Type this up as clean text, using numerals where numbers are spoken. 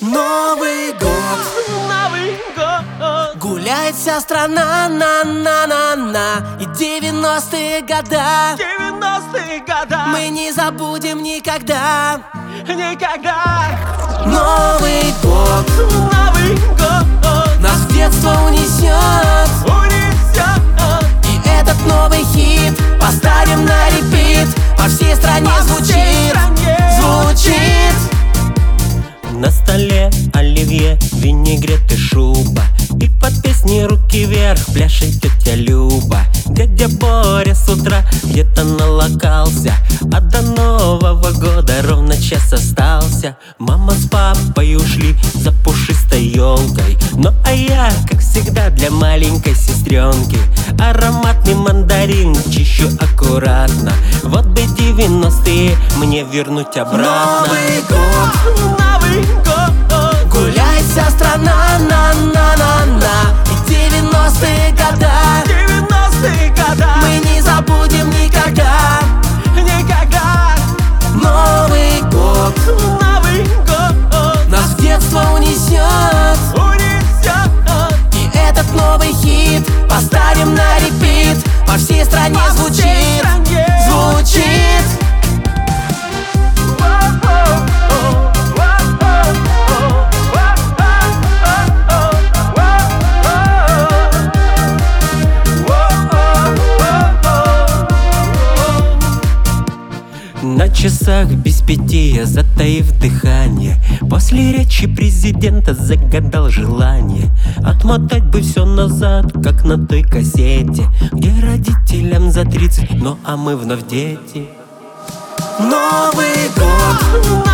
Новый год, Новый год. гуляет вся страна, на-на-на-на. И 90-е года 90-е года. мы не забудем никогда. Никогда. Новый год Новый год. нас в детство унесет. Унесет. И этот новый хит поставим на репит. По всей стране звучит. На столе оливье, винегрет и шуба. И под песни руки вверх пляшет тетя Люба. Дядя Боря с утра где-то налокался, а до Нового года ровно час остался. Мама с папой ушли за пушистой елкой, ну а я, как всегда, для маленькой сестренки ароматный мандарин чищу аккуратно. Вот бы 90-е мне вернуть обратно. Новый год, Новый год. гуляет вся страна, на-на-на-на. И 90-е года 90-е года. мы не забудем никогда. Никогда. Новый год Новый год. нас в детство унесет. Унесет. И этот новый хит поставим на репит. По всей стране звучит. На часах без 5 я, затаив дыхание, после речи президента загадал желание отмотать бы все назад, как на той кассете, где родителям за 30, ну а мы вновь дети. Новый год